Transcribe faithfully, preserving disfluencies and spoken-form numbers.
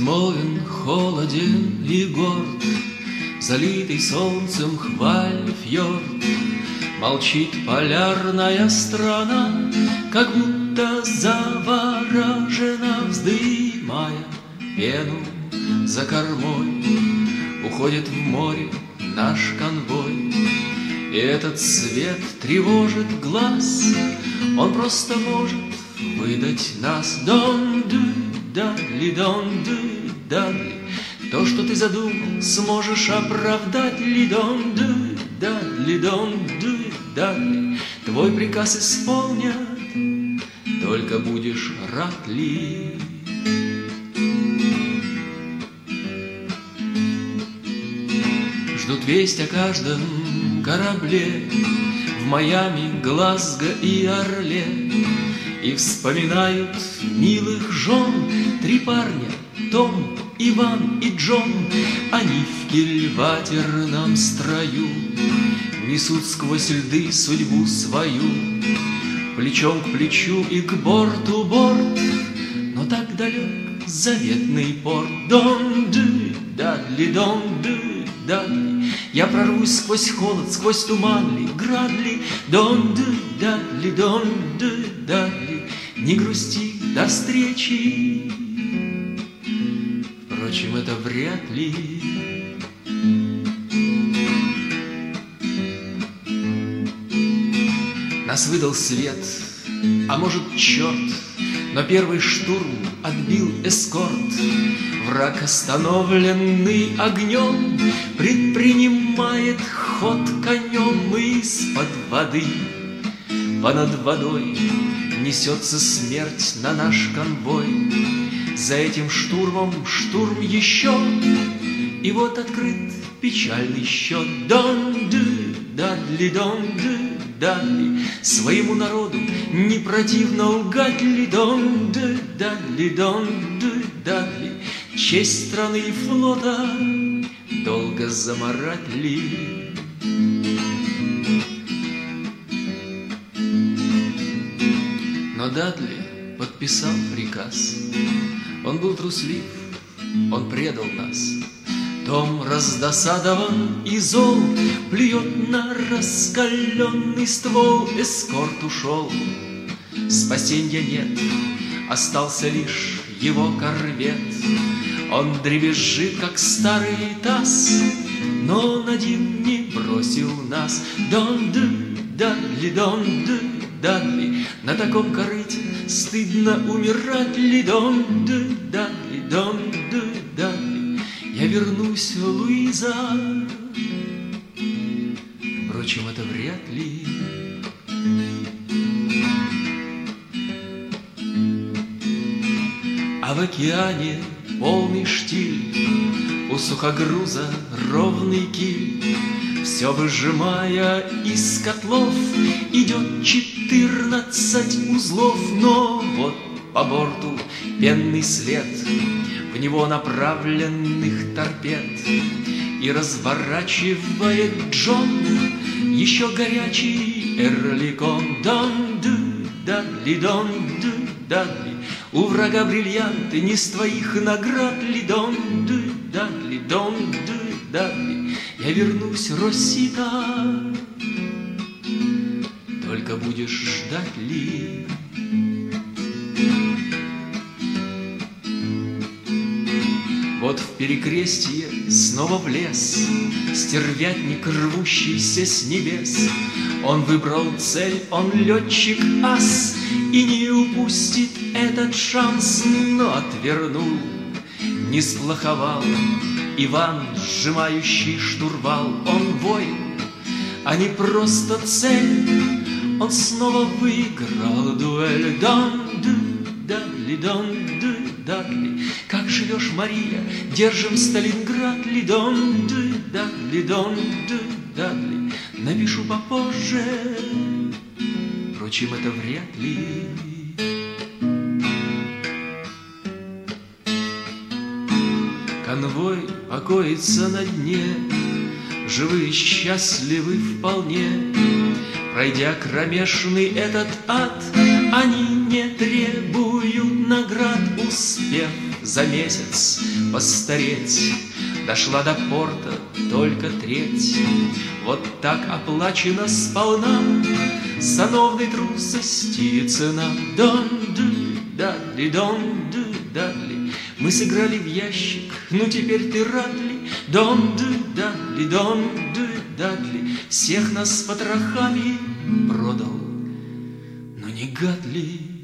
безмолвен, холоден и горд, залитый солнцем хваль фьорд. Молчит полярная страна, как будто заворожена, вздымая пену за кормой. Уходит в море наш конвой, и этот свет тревожит глаз. Он просто может выдать нас. Don't do it, Dudley, don't do it, Dudley. То, что ты задумал, сможешь оправдать ли? Don't do it, Dudley, don't do it, Dudley. Твой приказ исполнят, только будешь рад ли? Ждут весть о каждом корабле в Майами, Глазго и Орле, и вспоминают милых жен. Три парня, Том, Иван и Джон, они в кильватерном строю несут сквозь льды судьбу свою, плечом к плечу и к борту борт, но так далек заветный порт. Don't do it, Dudley, don't do it, Dudley. Я прорвусь сквозь холод, сквозь туман ли, град ли. Don't do it, Dudley, don't do it, Dudley. Не грусти, до встречи. Впрочем, это вряд ли. Нас выдал свет, а может черт, но первый штурм отбил эскорт. Враг, остановленный огнем, предпринимает ход конем. Из-под воды, понад водой несется смерть на наш конвой. За этим штурмом штурм еще, и вот открыт печальный счет. Don't do it, Dudley, don't do it, Dudley. Своему народу не противно лгать ли? Don't do it, Dudley, don't do it, Dudley. Честь страны и флота долго замарать ли? Но Дадли подписал приказ. Он был труслив, он предал нас. Том раздосадован и зол, плюет на раскаленный ствол. Эскорт ушел, спасенья нет, остался лишь его корвет. Он дребезжит, как старый таз, но он один не бросил нас. Don't do it, Dudley, don't do it, Dudley. На таком корыте стыдно умирать ли? Don't do it, Dudley, don't do it, Dudley. Я вернусь, Луиза. Впрочем, это вряд ли. А в океане полный штиль, у сухогруза ровный киль. Все выжимая из котлов, идет четырнадцать узлов. Но вот по борту пенный след, в него направленных торпед. И разворачивает Джон еще горячий эрликон. Don't do it, Dudley, don't do it, Dudley. У врага бриллианты не с твоих наград ли? Don't do it, Dudley, don't do it, Dudley. Я вернусь, Росита, только будешь ждать ли? Вот в перекрестье снова влез стервятник, рвущийся с небес. Он выбрал цель, он летчик-ас, и не упустит этот шанс. Но отвернул, не сплоховал Иван, сжимающий штурвал. Он воин, а не просто цель. Он снова выиграл дуэль. Don't do it, Dudley, don't do it, Dudley. Как живешь, Мария? Держим Сталинград ли? Don't do it, Dudley, don't do it, Dudley. Напишу попозже, впрочем, это вряд ли. Конвой покоится на дне, живы и счастливы вполне. Пройдя кромешный этот ад, они не требуют наград, успев за месяц постареть. Дошла до порта только треть. Вот так оплачена сполна сановной трусости цена. Дон-ду-дадли, дон-ду-дадли. Мы сыграли в ящик, ну теперь ты рад ли? Дон-ду-дадли, дон-ду-дадли. Всех нас с потрохами продал, но не гад ли?